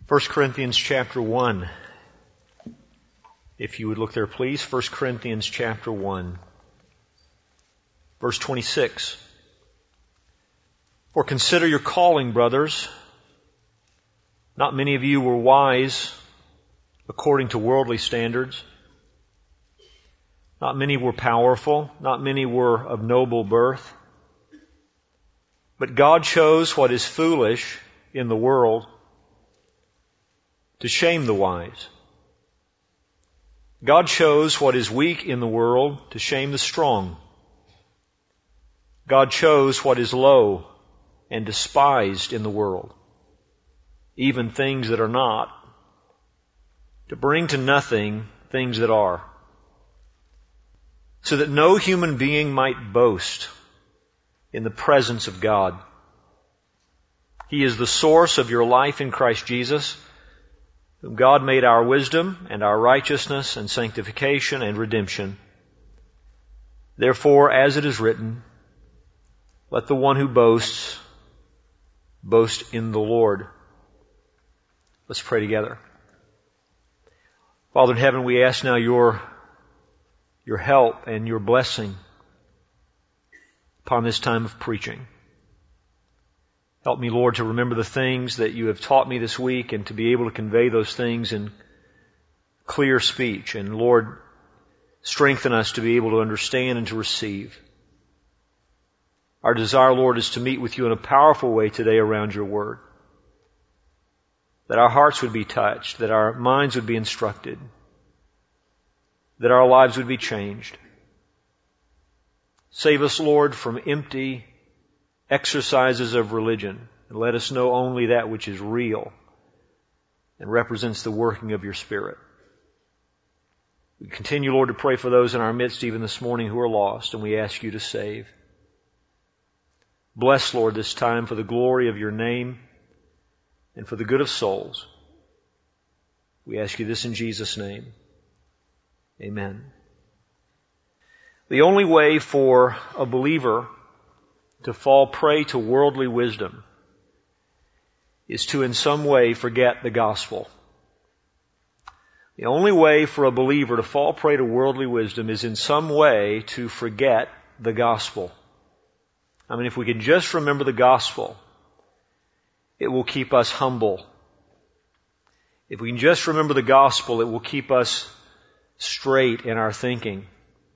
1 Corinthians chapter 1. If you would look there, please. 1 Corinthians chapter 1. Verse 26. For consider your calling, brothers. Not many of you were wise according to worldly standards. Not many were powerful. Not many were of noble birth. But God chose what is foolish in the world to shame the wise. God chose what is weak in the world to shame the strong. God chose what is low and despised in the world, even things that are not, to bring to nothing things that are, so that no human being might boast in the presence of God. He is the source of your life in Christ Jesus, whom God made our wisdom and our righteousness and sanctification and redemption. Therefore, as it is written, let the one who boasts, boast in the Lord. Let's pray together. Father in heaven, we ask now your help and your blessing upon this time of preaching. Help me, Lord, to remember the things that you have taught me this week and to be able to convey those things in clear speech. And Lord, strengthen us to be able to understand and to receive. Our desire, Lord, is to meet with you in a powerful way today around your word. That our hearts would be touched, that our minds would be instructed, that our lives would be changed. Save us, Lord, from empty exercises of religion, and let us know only that which is real and represents the working of your Spirit. We continue, Lord, to pray for those in our midst even this morning who are lost, and we ask you to save. Bless, Lord, this time for the glory of your name and for the good of souls. We ask you this in Jesus' name. Amen. The only way for a believer to fall prey to worldly wisdom is to in some way forget the gospel. The only way for a believer to fall prey to worldly wisdom is in some way to forget the gospel. I mean, if we can just remember the gospel, it will keep us humble. If we can just remember the gospel, it will keep us straight in our thinking.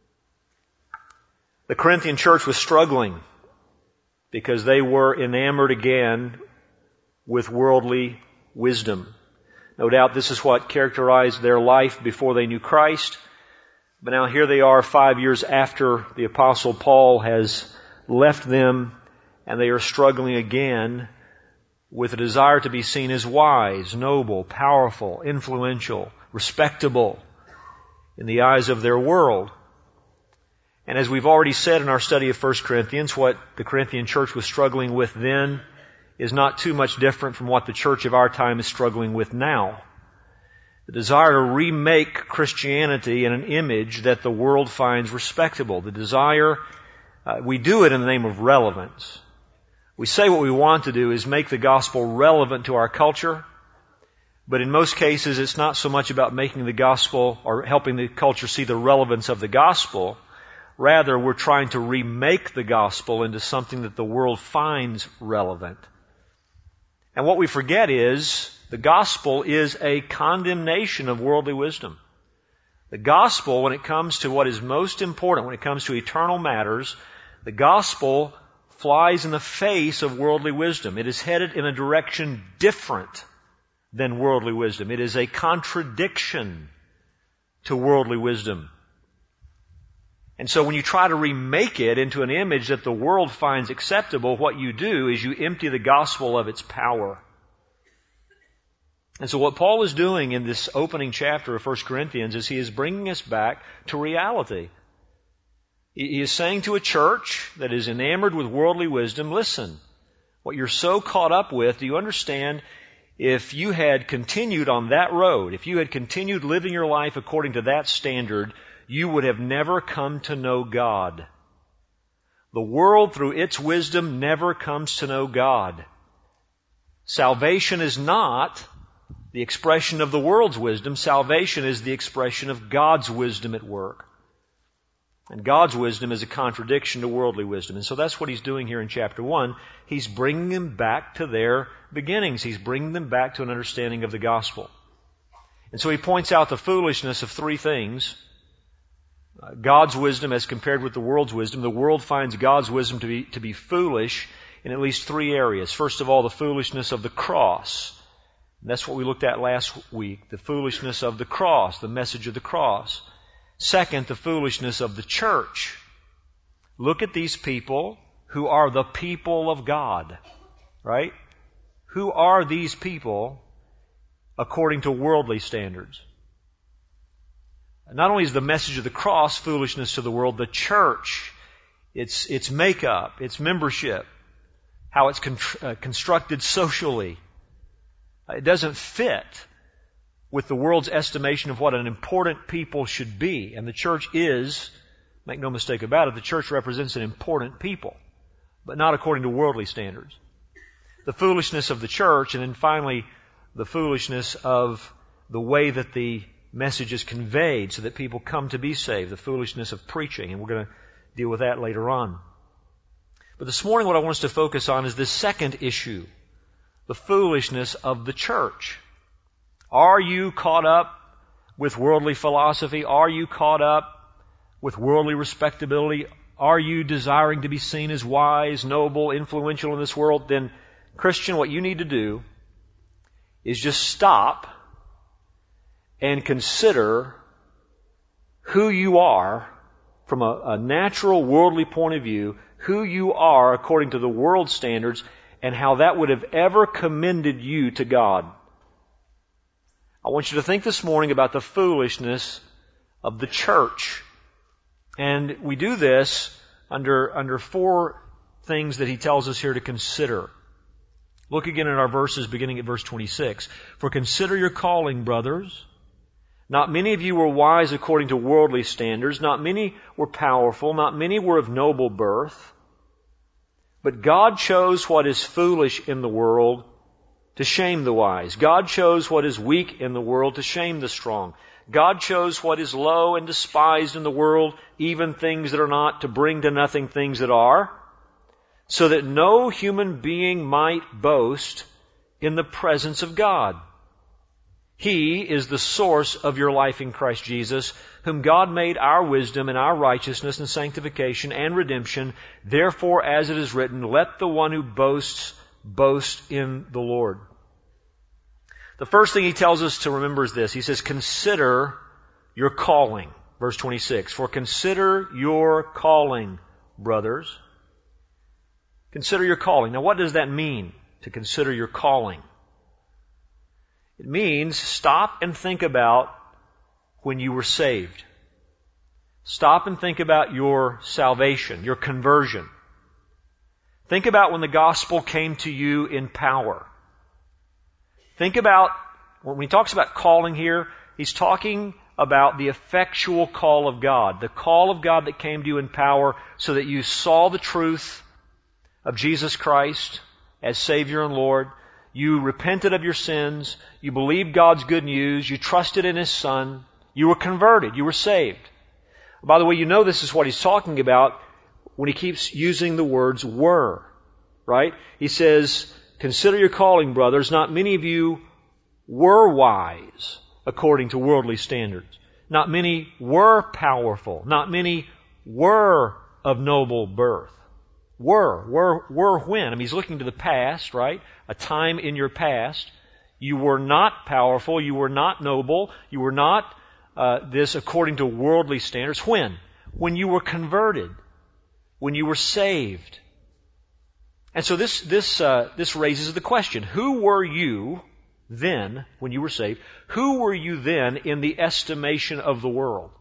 The Corinthian church was struggling because they were enamored again with worldly wisdom. No doubt this is what characterized their life before they knew Christ. But now here they are 5 years after the Apostle Paul has left them, and they are struggling again with a desire to be seen as wise, noble, powerful, influential, respectable in the eyes of their world. And as we've already said in our study of 1 Corinthians, what the Corinthian church was struggling with then is not too much different from what the church of our time is struggling with now. The desire to remake Christianity in an image that the world finds respectable. The desire, we do it in the name of relevance. We say what we want to do is make the gospel relevant to our culture, but in most cases it's not so much about making the gospel or helping the culture see the relevance of the gospel. Rather, we're trying to remake the gospel into something that the world finds relevant. And what we forget is the gospel is a condemnation of worldly wisdom. The gospel, when it comes to what is most important, when it comes to eternal matters, the gospel flies in the face of worldly wisdom. It is headed in a direction different than worldly wisdom. It is a contradiction to worldly wisdom. And so when you try to remake it into an image that the world finds acceptable, what you do is you empty the gospel of its power. And so what Paul is doing in this opening chapter of 1 Corinthians is he is bringing us back to reality. He is saying to a church that is enamored with worldly wisdom, listen, what you're so caught up with, do you understand? If you had continued on that road, if you had continued living your life according to that standard, you would have never come to know God. The world, through its wisdom, never comes to know God. Salvation is not the expression of the world's wisdom. Salvation is the expression of God's wisdom at work. And God's wisdom is a contradiction to worldly wisdom. And so that's what he's doing here in chapter 1. He's bringing them back to their beginnings. He's bringing them back to an understanding of the gospel. And so he points out the foolishness of three things. God's wisdom as compared with the world's wisdom. The world finds God's wisdom to be foolish in at least three areas. First of all, the foolishness of the cross. And that's what we looked at last week. The foolishness of the cross, the message of the cross. Second, the foolishness of the church. Look at these people who are the people of God, right? Who are these people according to worldly standards? Not only is the message of the cross foolishness to the world, the church, its makeup, its membership, how it's constructed socially, it doesn't fit with the world's estimation of what an important people should be. And the church is, make no mistake about it, the church represents an important people, but not according to worldly standards. The foolishness of the church, and then finally, the foolishness of the way that the message is conveyed so that people come to be saved, the foolishness of preaching, and we're going to deal with that later on. But this morning what I want us to focus on is this second issue, the foolishness of the church. Are you caught up with worldly philosophy? Are you caught up with worldly respectability? Are you desiring to be seen as wise, noble, influential in this world? Then, Christian, what you need to do is just stop and consider who you are from a natural worldly point of view, who you are according to the world's standards, and how that would have ever commended you to God. I want you to think this morning about the foolishness of the church. And we do this under four things that he tells us here to consider. Look again at our verses beginning at verse 26. For consider your calling, brothers. Not many of you were wise according to worldly standards. Not many were powerful. Not many were of noble birth. But God chose what is foolish in the world to shame the wise. God chose what is weak in the world to shame the strong. God chose what is low and despised in the world, even things that are not, to bring to nothing things that are, so that no human being might boast in the presence of God. He is the source of your life in Christ Jesus, whom God made our wisdom and our righteousness and sanctification and redemption. Therefore, as it is written, let the one who boasts boast in the Lord. The first thing he tells us to remember is this. He says, consider your calling. Verse 26. For consider your calling, brothers. Consider your calling. Now what does that mean, to consider your calling? It means stop and think about when you were saved. Stop and think about your salvation, your conversion. Think about when the gospel came to you in power. Think about, when he talks about calling here, he's talking about the effectual call of God. The call of God that came to you in power so that you saw the truth of Jesus Christ as Savior and Lord. You repented of your sins. You believed God's good news. You trusted in His Son. You were converted. You were saved. By the way, you know this is what he's talking about when he keeps using the words were, right? He says, consider your calling, brothers. Not many of you were wise according to worldly standards. Not many were powerful. Not many were of noble birth. Were when? I mean, he's looking to the past, right? A time in your past. You were not powerful. You were not noble. You were not this according to worldly standards. When? When you were converted. When you were saved. And so this raises the question, who were you then, when you were saved? Who were you then in the estimation of the world?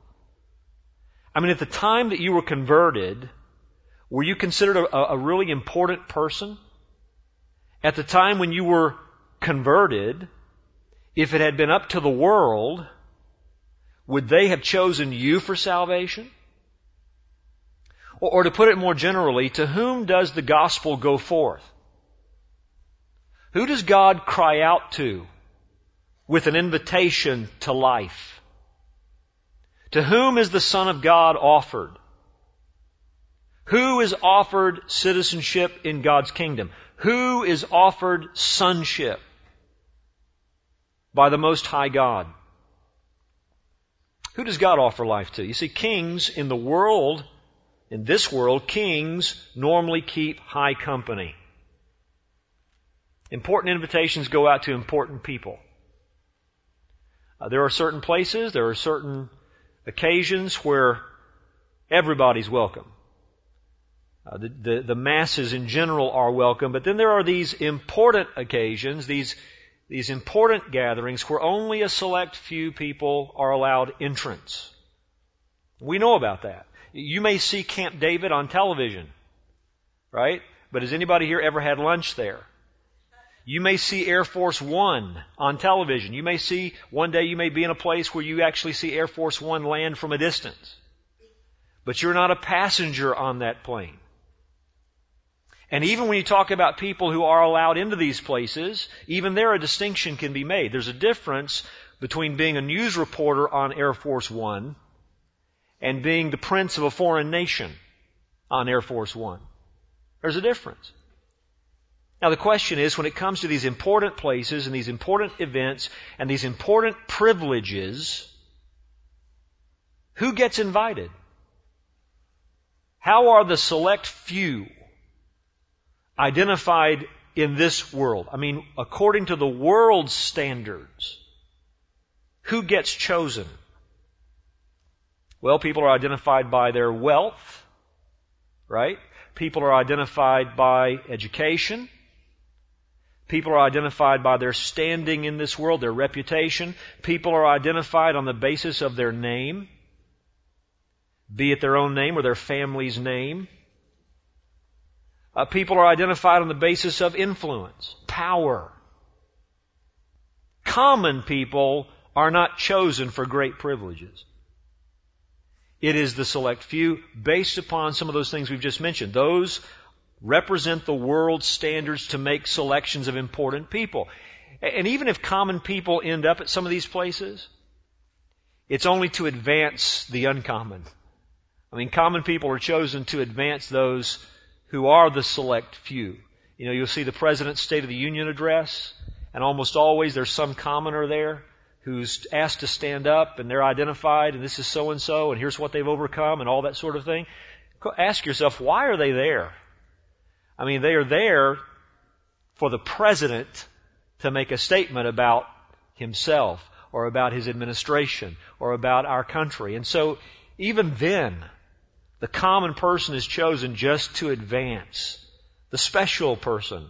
I mean, at the time that you were converted, were you considered a really important person? At the time when you were converted, if it had been up to the world, would they have chosen you for salvation? Or to put it more generally, to whom does the gospel go forth? Who does God cry out to with an invitation to life. To whom is the Son of God offered? Who is offered citizenship in God's kingdom? Who is offered sonship by the Most High God? Who does God offer life to? You see, kings in the world, in this world, kings normally keep high company. Important invitations go out to important people. There are certain places, there are certain occasions where everybody's welcome. The masses in general are welcome, but then there are these important occasions, these important gatherings where only a select few people are allowed entrance. We know about that. You may see Camp David on television, right? But has anybody here ever had lunch there? You may see Air Force One on television. You may see, one day you may be in a place where you actually see Air Force One land from a distance. But you're not a passenger on that plane. And even when you talk about people who are allowed into these places, even there a distinction can be made. There's a difference between being a news reporter on Air Force One and being the prince of a foreign nation on Air Force One. There's a difference. Now the question is, when it comes to these important places and these important events and these important privileges, who gets invited? How are the select few identified in this world? I mean, according to the world's standards, who gets chosen? Well, people are identified by their wealth, right? People are identified by education. People are identified by their standing in this world, their reputation. People are identified on the basis of their name, be it their own name or their family's name. People are identified on the basis of influence, power. Common people are not chosen for great privileges. It is the select few based upon some of those things we've just mentioned. Those represent the world's standards to make selections of important people. And even if common people end up at some of these places, it's only to advance the uncommon. I mean, common people are chosen to advance those who are the select few. You know, you'll see the President's State of the Union address, and almost always there's some commoner there who's asked to stand up, and they're identified, and this is so-and-so, and here's what they've overcome, and all that sort of thing. Ask yourself, why are they there? I mean, they are there for the President to make a statement about himself, or about his administration, or about our country. And so, even then, the common person is chosen just to advance the special person.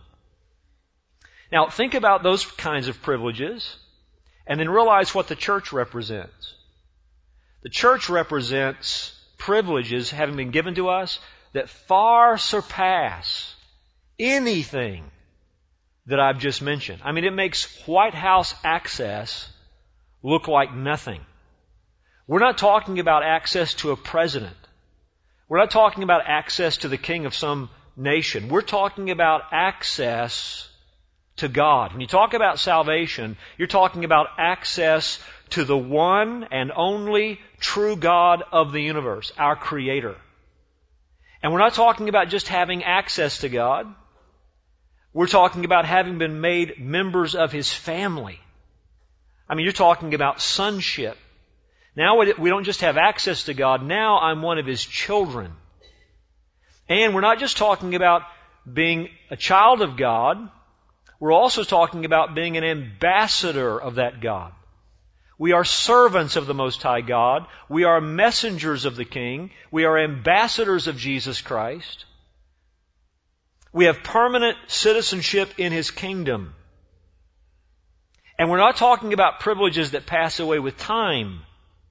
Now, think about those kinds of privileges, and then realize what the church represents. The church represents privileges having been given to us that far surpass anything that I've just mentioned. I mean, it makes White House access look like nothing. We're not talking about access to a president. We're not talking about access to the king of some nation. We're talking about access to God. When you talk about salvation, you're talking about access to the one and only true God of the universe, our Creator. And we're not talking about just having access to God. We're talking about having been made members of His family. I mean, you're talking about sonship. Now we don't just have access to God, now I'm one of His children. And we're not just talking about being a child of God, we're also talking about being an ambassador of that God. We are servants of the Most High God. We are messengers of the King. We are ambassadors of Jesus Christ. We have permanent citizenship in His kingdom. And we're not talking about privileges that pass away with time.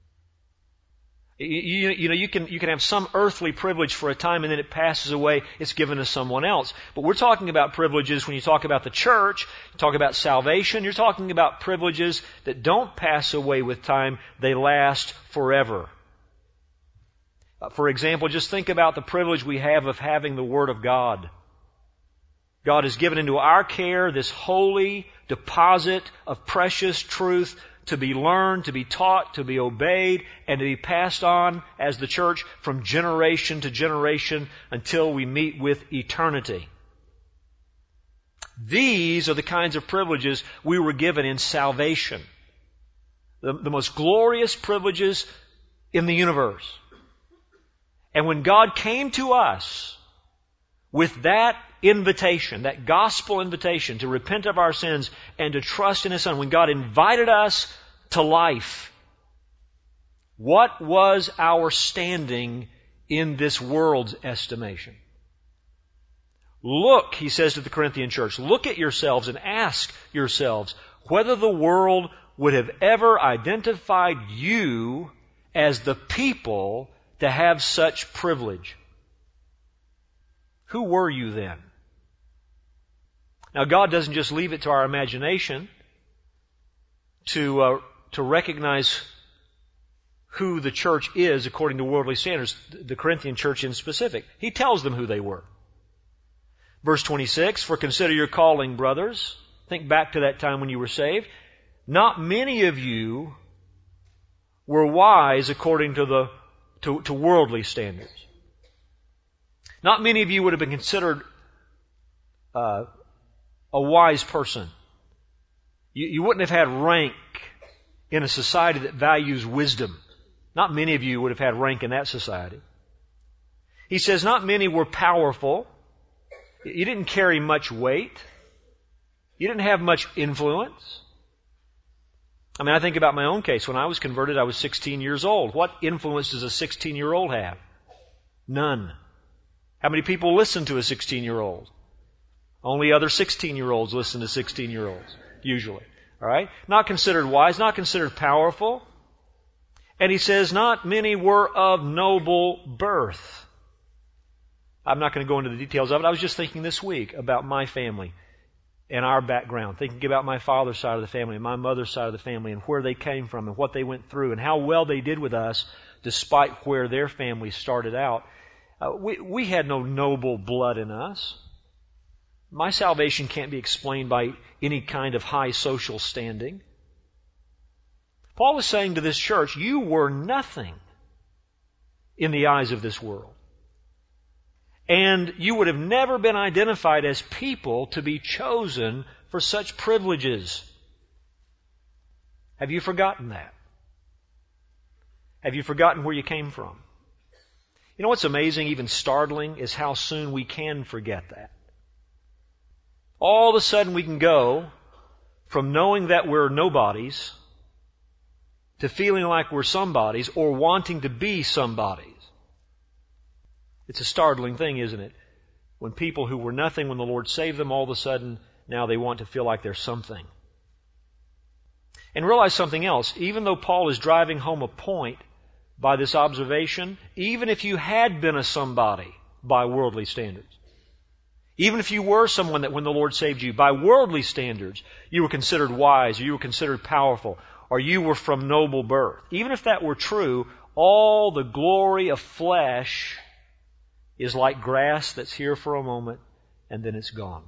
You can have some earthly privilege for a time and then it passes away, it's given to someone else. But we're talking about privileges when you talk about the church, you talk about salvation, you're talking about privileges that don't pass away with time, they last forever. For example, just think about the privilege we have of having the Word of God. God has given into our care this holy, deposit of precious truth to be learned, to be taught, to be obeyed, and to be passed on as the church from generation to generation until we meet with eternity. These are the kinds of privileges we were given in salvation. The most glorious privileges in the universe. And when God came to us with that invitation, that gospel invitation to repent of our sins and to trust in His Son, when God invited us to life, what was our standing in this world's estimation? Look, he says to the Corinthian church, look at yourselves and ask yourselves whether the world would have ever identified you as the people to have such privilege. Who were you then? Now, God doesn't just leave it to our imagination to recognize who the church is according to worldly standards, the Corinthian church in specific. He tells them who they were. Verse 26, for consider your calling, brothers. Think back to that time when you were saved. Not many of you were wise according to worldly standards. Not many of you would have been considered a wise person. You wouldn't have had rank in a society that values wisdom. Not many of you would have had rank in that society. He says, not many were powerful. You didn't carry much weight. You didn't have much influence. I mean, I think about my own case. When I was converted, I was 16 years old. What influence does a 16-year-old have? None. How many people listen to a 16-year-old? Only other 16-year-olds listen to 16-year-olds, usually. All right? Not considered wise, not considered powerful. And he says, not many were of noble birth. I'm not going to go into the details of it. I was just thinking this week about my family and our background, thinking about my father's side of the family and my mother's side of the family and where they came from and what they went through and how well they did with us despite where their family started out. We had no noble blood in us. My salvation can't be explained by any kind of high social standing. Paul is saying to this church, you were nothing in the eyes of this world. And you would have never been identified as people to be chosen for such privileges. Have you forgotten that? Have you forgotten where you came from? You know what's amazing, even startling, is how soon we can forget that. All of a sudden we can go from knowing that we're nobodies to feeling like we're somebodies or wanting to be somebodies. It's a startling thing, isn't it? When people who were nothing when the Lord saved them, all of a sudden, now they want to feel like they're something. And realize something else. Even though Paul is driving home a point by this observation, even if you had been a somebody by worldly standards, even if you were someone that when the Lord saved you, by worldly standards, you were considered wise, or you were considered powerful, or you were from noble birth, even if that were true, all the glory of flesh is like grass that's here for a moment and then it's gone.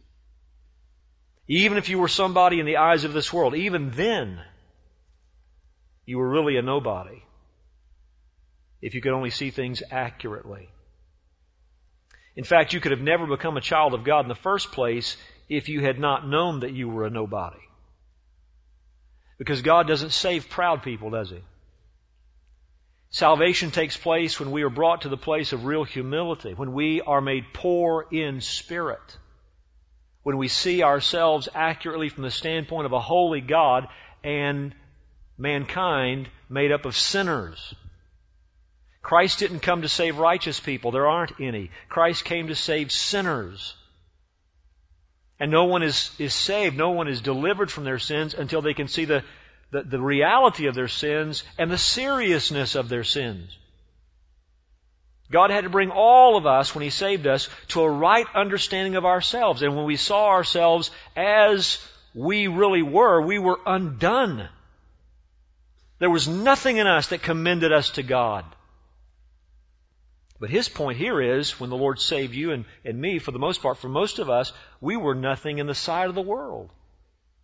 Even if you were somebody in the eyes of this world, even then, you were really a nobody. If you could only see things accurately. In fact, you could have never become a child of God in the first place if you had not known that you were a nobody. Because God doesn't save proud people, does He? Salvation takes place when we are brought to the place of real humility, when we are made poor in spirit, when we see ourselves accurately from the standpoint of a holy God and mankind made up of sinners. Christ didn't come to save righteous people. There aren't any. Christ came to save sinners. And no one is saved, no one is delivered from their sins until they can see the reality of their sins and the seriousness of their sins. God had to bring all of us, when He saved us, to a right understanding of ourselves. And when we saw ourselves as we really were, we were undone. There was nothing in us that commended us to God. But his point here is, when the Lord saved you and me, for the most part, for most of us, we were nothing in the sight of the world.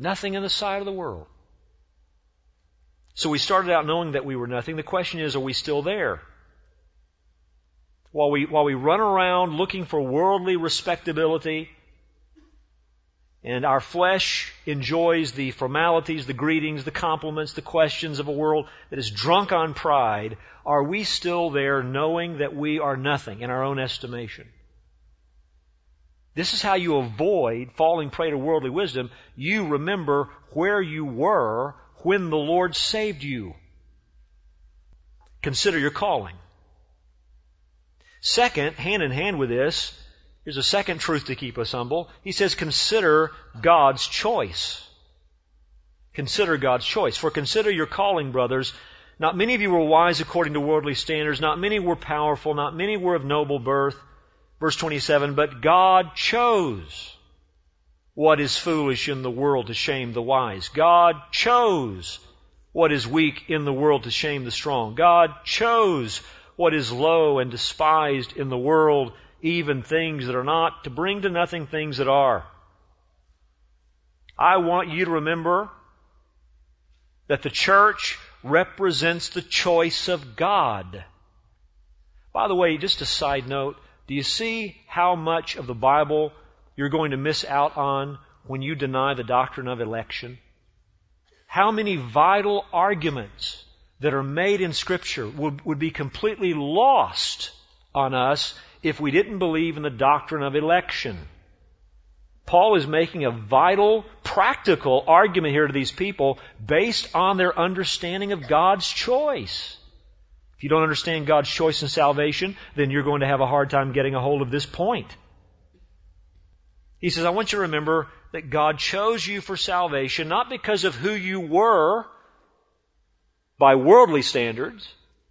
Nothing in the sight of the world. So we started out knowing that we were nothing. The question is, are we still there? While we run around looking for worldly respectability, and our flesh enjoys the formalities, the greetings, the compliments, the questions of a world that is drunk on pride, are we still there knowing that we are nothing in our own estimation? This is how you avoid falling prey to worldly wisdom. You remember where you were when the Lord saved you. Consider your calling. Second, hand in hand with this, here's a second truth to keep us humble. He says, consider God's choice. Consider God's choice. For consider your calling, brothers. Not many of you were wise according to worldly standards. Not many were powerful. Not many were of noble birth. Verse 27, but God chose what is foolish in the world to shame the wise. God chose what is weak in the world to shame the strong. God chose what is low and despised in the world, even things that are not, to bring to nothing things that are. I want you to remember that the church represents the choice of God. By the way, just a side note, do you see how much of the Bible you're going to miss out on when you deny the doctrine of election? How many vital arguments that are made in Scripture would be completely lost on us if we didn't believe in the doctrine of election. Paul is making a vital, practical argument here to these people based on their understanding of God's choice. If you don't understand God's choice in salvation, then you're going to have a hard time getting a hold of this point. He says, I want you to remember that God chose you for salvation, not because of who you were by worldly standards.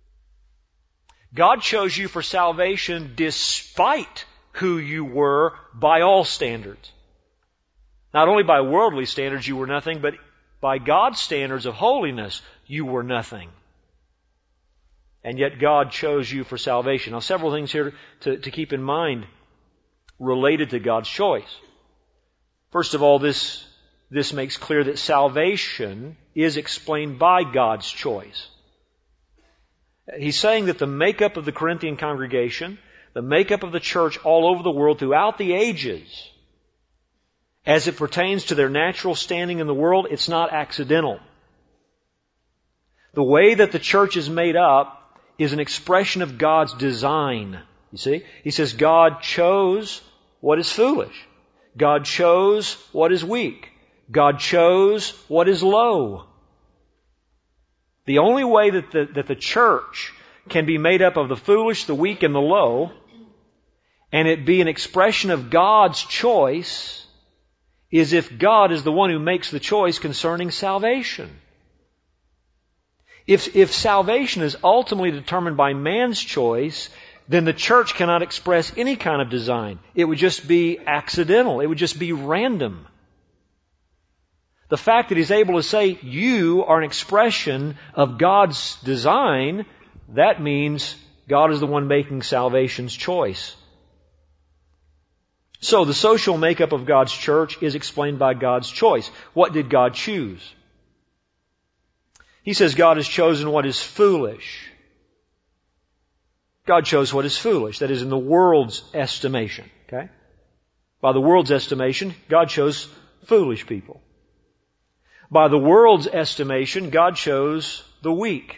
God chose you for salvation despite who you were by all standards. Not only by worldly standards you were nothing, but by God's standards of holiness you were nothing. And yet God chose you for salvation. Now, several things here to keep in mind related to God's choice. First of all, this makes clear that salvation is explained by God's choice. He's saying that the makeup of the Corinthian congregation, the makeup of the church all over the world throughout the ages, as it pertains to their natural standing in the world, it's not accidental. The way that the church is made up is an expression of God's design. You see? He says God chose what is foolish. God chose what is weak. God chose what is low. The only way that the church can be made up of the foolish, the weak, and the low, and it be an expression of God's choice, is if God is the one who makes the choice concerning salvation. If salvation is ultimately determined by man's choice, then the church cannot express any kind of design. It would just be accidental. It would just be random. The fact that He's able to say, you are an expression of God's design, that means God is the one making salvation's choice. So the social makeup of God's church is explained by God's choice. What did God choose? He says God has chosen what is foolish. God chose what is foolish. That is in the world's estimation. Okay? By the world's estimation, God chose foolish people. By the world's estimation, God chose the weak.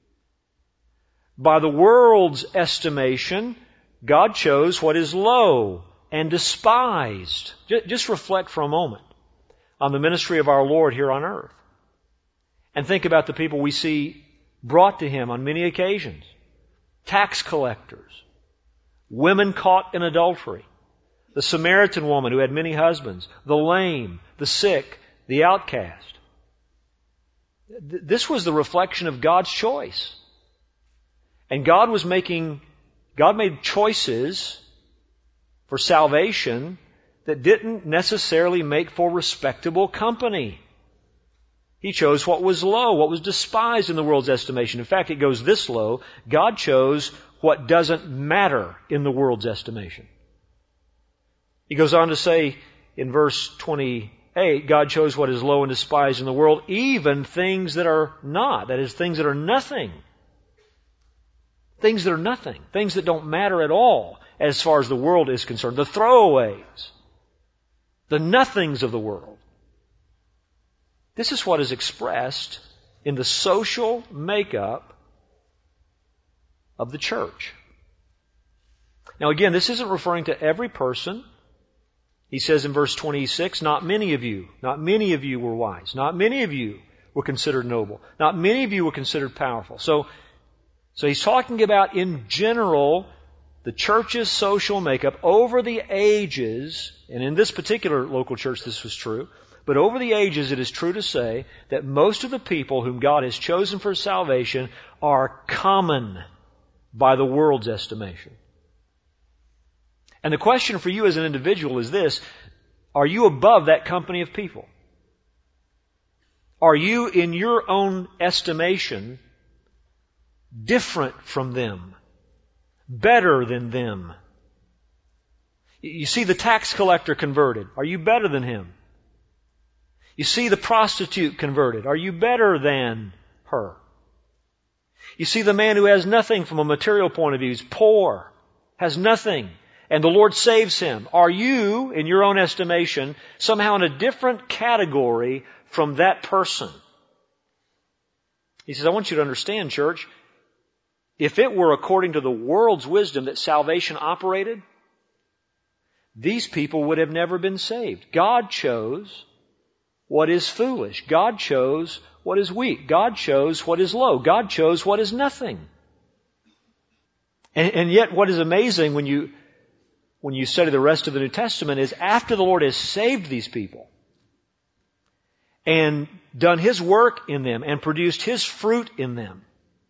By the world's estimation, God chose what is low and despised. Just reflect for a moment on the ministry of our Lord here on earth. And think about the people we see brought to Him on many occasions. Tax collectors, women caught in adultery, the Samaritan woman who had many husbands, the lame, the sick, the outcast. This was the reflection of God's choice. And God made choices for salvation that didn't necessarily make for respectable company. He chose what was low, what was despised in the world's estimation. In fact, it goes this low. God chose what doesn't matter in the world's estimation. He goes on to say in verse 28, God chose what is low and despised in the world, even things that are not. That is, things that are nothing. Things that are nothing. Things that don't matter at all as far as the world is concerned. The throwaways. The nothings of the world. This is what is expressed in the social makeup of the church. Now again, this isn't referring to every person. He says in verse 26, not many of you were wise. Not many of you were considered noble. Not many of you were considered powerful. So he's talking about, in general, the church's social makeup over the ages, and in this particular local church this was true, but over the ages it is true to say that most of the people whom God has chosen for salvation are common by the world's estimation. And the question for you as an individual is this: are you above that company of people? Are you, in your own estimation, different from them? Better than them? You see the tax collector converted. Are you better than him? You see the prostitute converted. Are you better than her? You see the man who has nothing from a material point of view. He's poor, has nothing, and the Lord saves him. Are you, in your own estimation, somehow in a different category from that person? He says, I want you to understand, church, if it were according to the world's wisdom that salvation operated, these people would have never been saved. God chose what is foolish. God chose what is weak. God chose what is low. God chose what is nothing. And yet what is amazing when you study the rest of the New Testament is, after the Lord has saved these people and done His work in them and produced His fruit in them,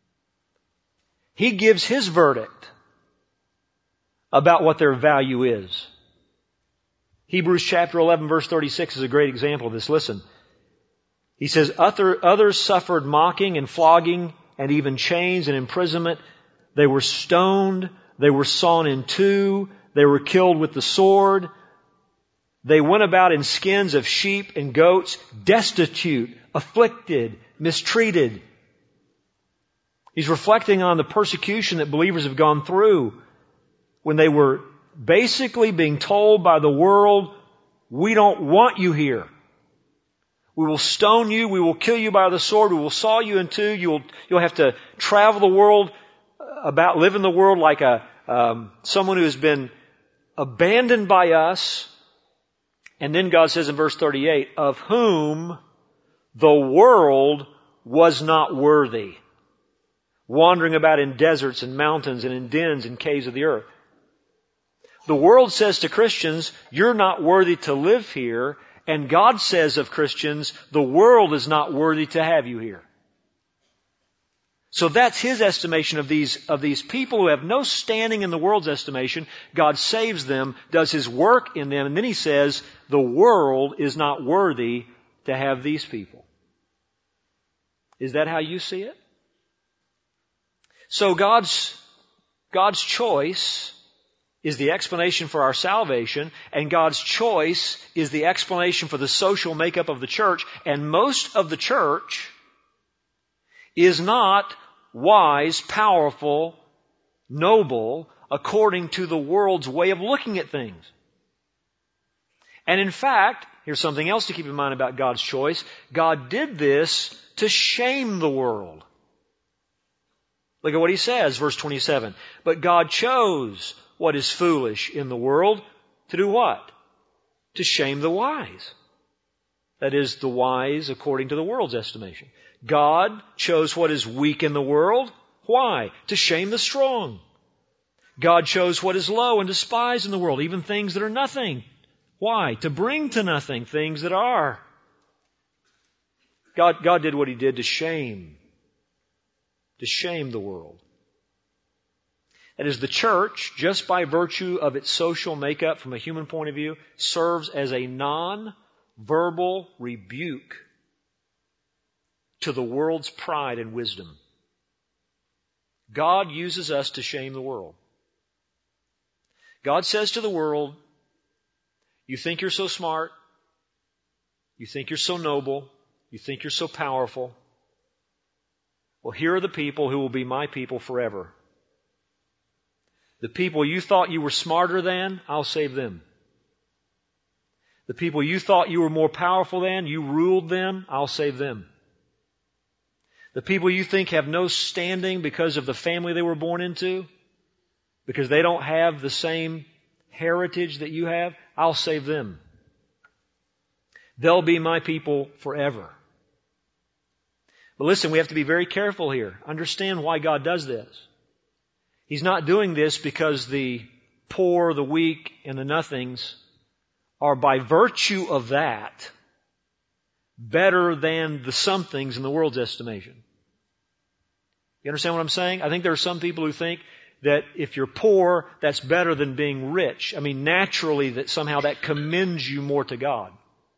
He gives His verdict about what their value is. Hebrews chapter 11 verse 36 is a great example of this. Listen. He says, others suffered mocking and flogging and even chains and imprisonment. They were stoned. They were sawn in two. They were killed with the sword. They went about in skins of sheep and goats, destitute, afflicted, mistreated. He's reflecting on the persecution that believers have gone through when they were basically being told by the world, we don't want you here. We will stone you. We will kill you by the sword. We will saw you in two. You'll have to travel the world, live in the world like someone who has been abandoned by us. And then God says in verse 38, of whom the world was not worthy, wandering about in deserts and mountains and in dens and caves of the earth. The world says to Christians, you're not worthy to live here. And God says of Christians, the world is not worthy to have you here. So that's His estimation of these people who have no standing in the world's estimation. God saves them, does His work in them, and then He says, the world is not worthy to have these people. Is that how you see it? So God's choice is the explanation for our salvation, and God's choice is the explanation for the social makeup of the church, and most of the church is not wise, powerful, noble, according to the world's way of looking at things. And in fact, here's something else to keep in mind about God's choice. God did this to shame the world. Look at what He says, verse 27. But God chose what is foolish in the world to do what? To shame the wise. That is, the wise according to the world's estimation. God chose what is weak in the world. Why? To shame the strong. God chose what is low and despised in the world, even things that are nothing. Why? To bring to nothing things that are. God did what He did to shame the world. That is, the church, just by virtue of its social makeup from a human point of view, serves as a non-verbal rebuke to the world's pride and wisdom. God uses us to shame the world. God says to the world, you think you're so smart, You think you're so noble. You think you're so powerful. Well, here are the people who will be my people forever. The people you thought you were smarter than, I'll save them. The people you thought you were more powerful than, you ruled them, I'll save them. The people you think have no standing because of the family they were born into, because they don't have the same heritage that you have, I'll save them. They'll be my people forever. But listen, we have to be very careful here. Understand why God does this. He's not doing this because the poor, the weak, and the nothings are by virtue of that better than the somethings in the world's estimation. You understand what I'm saying? I think there are some people who think that if you're poor, that's better than being rich. I mean, naturally, that somehow that commends you more to God.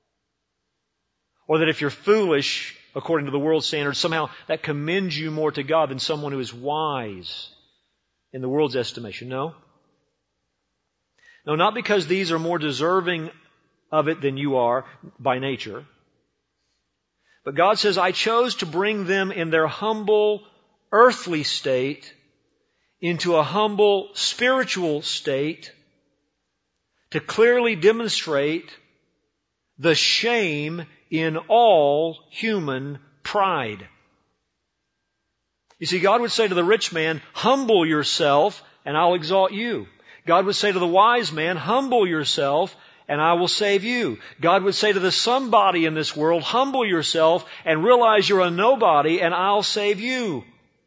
Or that if you're foolish, according to the world's standards, somehow that commends you more to God than someone who is wise in the world's estimation. No. No, not because these are more deserving of it than you are by nature. But God says, I chose to bring them in their humble earthly state into a humble spiritual state to clearly demonstrate the shame in all human pride. You see, God would say to the rich man, humble yourself and I'll exalt you. God would say to the wise man, humble yourself and I will save you. God would say to the somebody in this world, humble yourself and realize you're a nobody and I'll save you.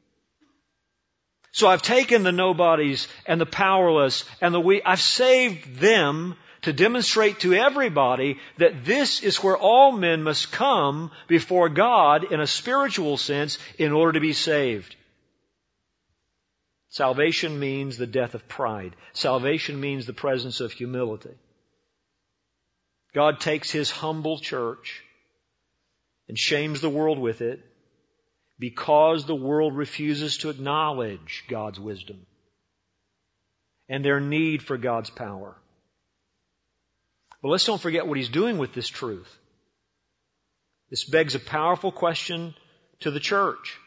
So I've taken the nobodies and the powerless and the weak. I've saved them to demonstrate to everybody that this is where all men must come before God in a spiritual sense in order to be saved. Salvation means the death of pride. Salvation means the presence of humility. God takes His humble church and shames the world with it because the world refuses to acknowledge God's wisdom and their need for God's power. But let's don't forget what He's doing with this truth. This begs a powerful question to the church.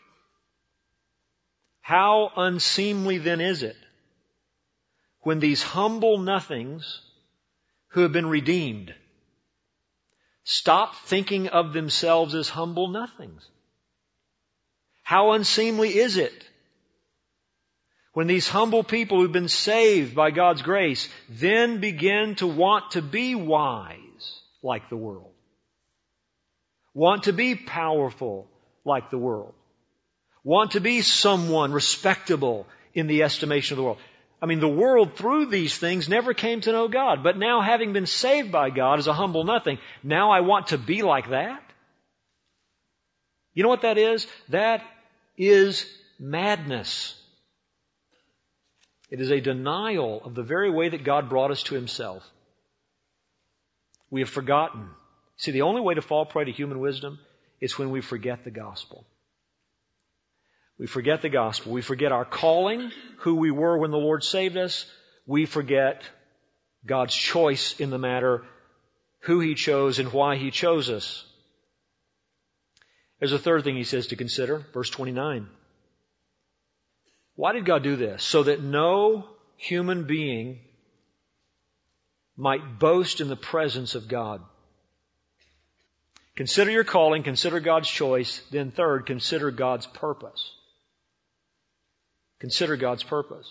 How unseemly then is it when these humble nothings who have been redeemed stop thinking of themselves as humble nothings? How unseemly is it when these humble people who've been saved by God's grace then begin to want to be wise like the world, want to be powerful like the world, want to be someone respectable in the estimation of the world. I mean, the world through these things never came to know God, but now having been saved by God as a humble nothing, now I want to be like that? You know what that is? That is madness. It is a denial of the very way that God brought us to Himself. We have forgotten. See, the only way to fall prey to human wisdom is when we forget the gospel. We forget the gospel. We forget our calling, who we were when the Lord saved us. We forget God's choice in the matter, who He chose and why He chose us. There's a third thing He says to consider, verse 29. Why did God do this? So that no human being might boast in the presence of God. Consider your calling, consider God's choice, then third, consider God's purpose. Consider God's purpose.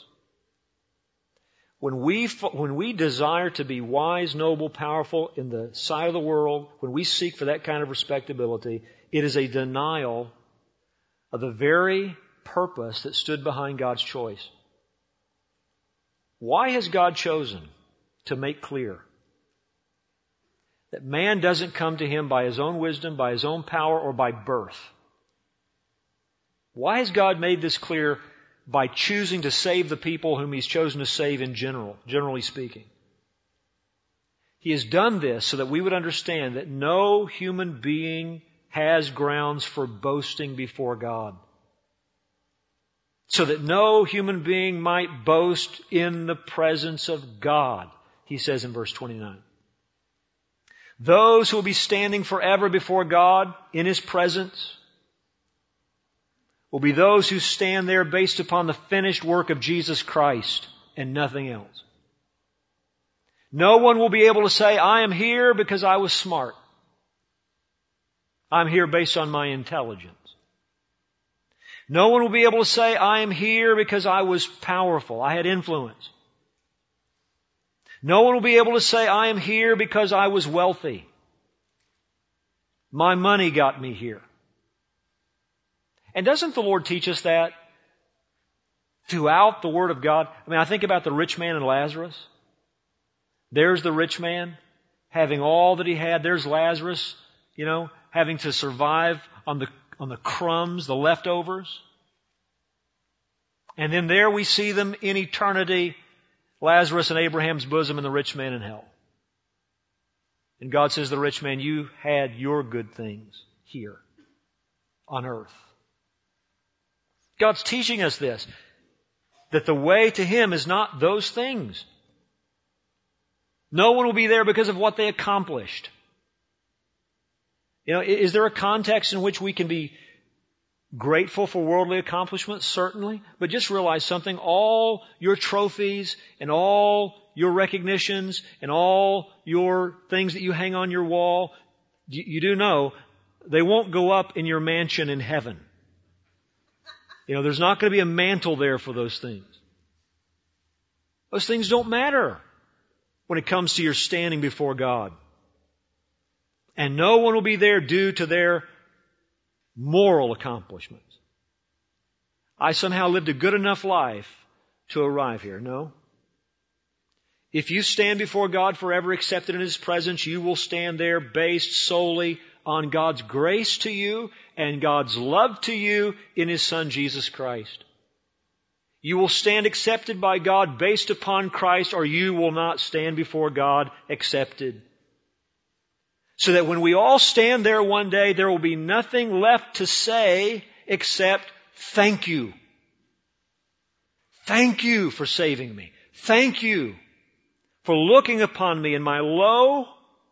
When we desire to be wise, noble, powerful in the sight of the world, when we seek for that kind of respectability, it is a denial of the very purpose that stood behind God's choice. Why has God chosen to make clear that man doesn't come to Him by his own wisdom, by his own power, or by birth? Why has God made this clear by choosing to save the people whom He's chosen to save in generally speaking? He has done this so that we would understand that no human being has grounds for boasting before God. So that no human being might boast in the presence of God, He says in verse 29. Those who will be standing forever before God in His presence will be those who stand there based upon the finished work of Jesus Christ and nothing else. No one will be able to say, I am here because I was smart. I'm here based on my intelligence. No one will be able to say, I am here because I was powerful. I had influence. No one will be able to say, I am here because I was wealthy. My money got me here. And doesn't the Lord teach us that throughout the Word of God? I mean, I think about the rich man and Lazarus. There's the rich man having all that he had. There's Lazarus, having to survive on the crumbs, the leftovers. And then there we see them in eternity, Lazarus in Abraham's bosom and the rich man in hell. And God says to the rich man, you had your good things here on earth. God's teaching us this, that the way to Him is not those things. No one will be there because of what they accomplished. Is there a context in which we can be grateful for worldly accomplishments? Certainly. But just realize something. All your trophies and all your recognitions and all your things that you hang on your wall, you do know they won't go up in your mansion in heaven. There's not going to be a mantle there for those things. Those things don't matter when it comes to your standing before God. And no one will be there due to their moral accomplishments. I somehow lived a good enough life to arrive here. No. If you stand before God forever accepted in His presence, you will stand there based solely on God's grace to you and God's love to you in His Son Jesus Christ. You will stand accepted by God based upon Christ, or you will not stand before God accepted. So that when we all stand there one day, there will be nothing left to say except thank you. Thank you for saving me. Thank you for looking upon me in my low,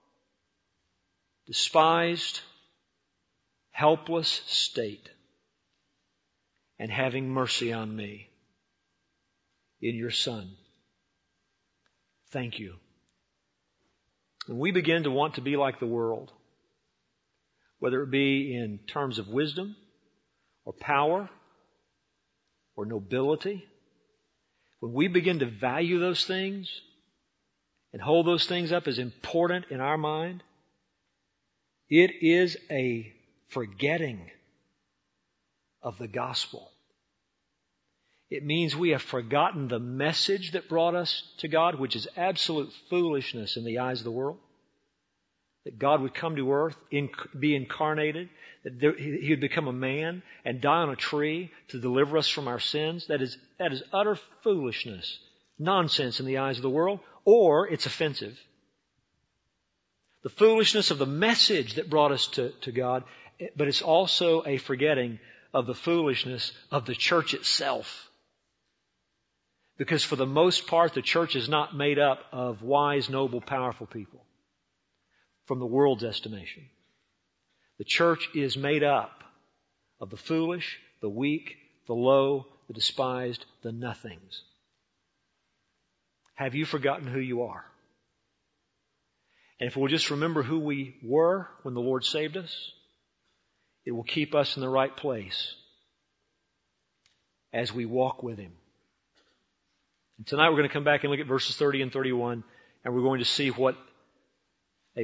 despised, helpless state and having mercy on me in your Son. Thank you. When we begin to want to be like the world, whether it be in terms of wisdom or power or nobility, when we begin to value those things and hold those things up as important in our mind, it is a forgetting of the gospel. It means we have forgotten the message that brought us to God, which is absolute foolishness in the eyes of the world. That God would come to earth, be incarnated, that He would become a man and die on a tree to deliver us from our sins. That is utter foolishness, nonsense in the eyes of the world, or it's offensive. The foolishness of the message that brought us to God, but it's also a forgetting of the foolishness of the church itself. Because for the most part, the church is not made up of wise, noble, powerful people from the world's estimation. The church is made up of the foolish, the weak, the low, the despised, the nothings. Have you forgotten who you are? And if we'll just remember who we were when the Lord saved us, it will keep us in the right place as we walk with Him. And tonight we're going to come back and look at verses 30 and 31, and we're going to see what a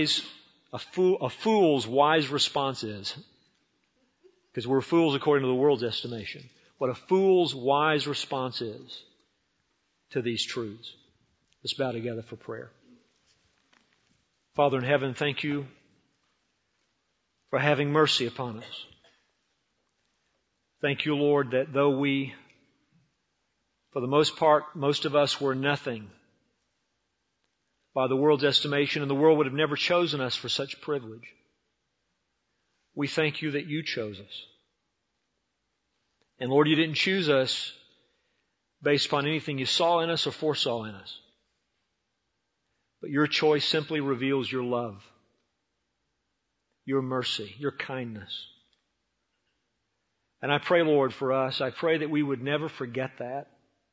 fool's wise response is. Because we're fools according to the world's estimation. What a fool's wise response is to these truths. Let's bow together for prayer. Father in heaven, thank you for having mercy upon us. Thank you, Lord, that though we, for the most part, most of us were nothing by the world's estimation, and the world would have never chosen us for such privilege. We thank you that you chose us. And Lord, you didn't choose us based upon anything you saw in us or foresaw in us. But your choice simply reveals your love, your mercy, your kindness. And I pray, Lord, for us, I pray that we would never forget that.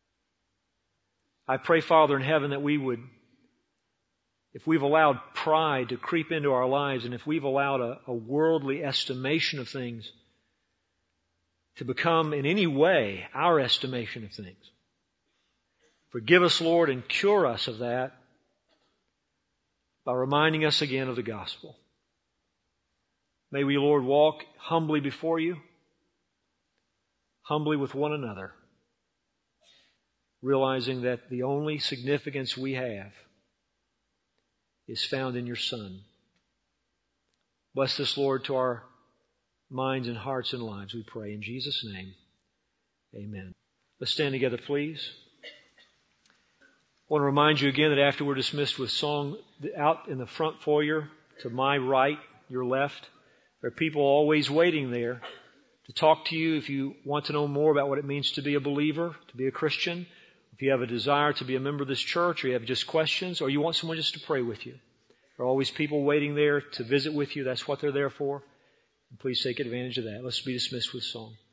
I pray, Father in heaven, that we would, if we've allowed pride to creep into our lives, and if we've allowed a worldly estimation of things to become in any way our estimation of things, forgive us, Lord, and cure us of that by reminding us again of the gospel. May we, Lord, walk humbly before you, humbly with one another, realizing that the only significance we have is found in your Son. Bless this, Lord, to our minds and hearts and lives, we pray. In Jesus' name, amen. Let's stand together, please. I want to remind you again that after we're dismissed with song, out in the front foyer, to my right, your left, there are people always waiting there to talk to you if you want to know more about what it means to be a believer, to be a Christian. If you have a desire to be a member of this church, or you have just questions, or you want someone just to pray with you. There are always people waiting there to visit with you. That's what they're there for. And please take advantage of that. Let's be dismissed with song.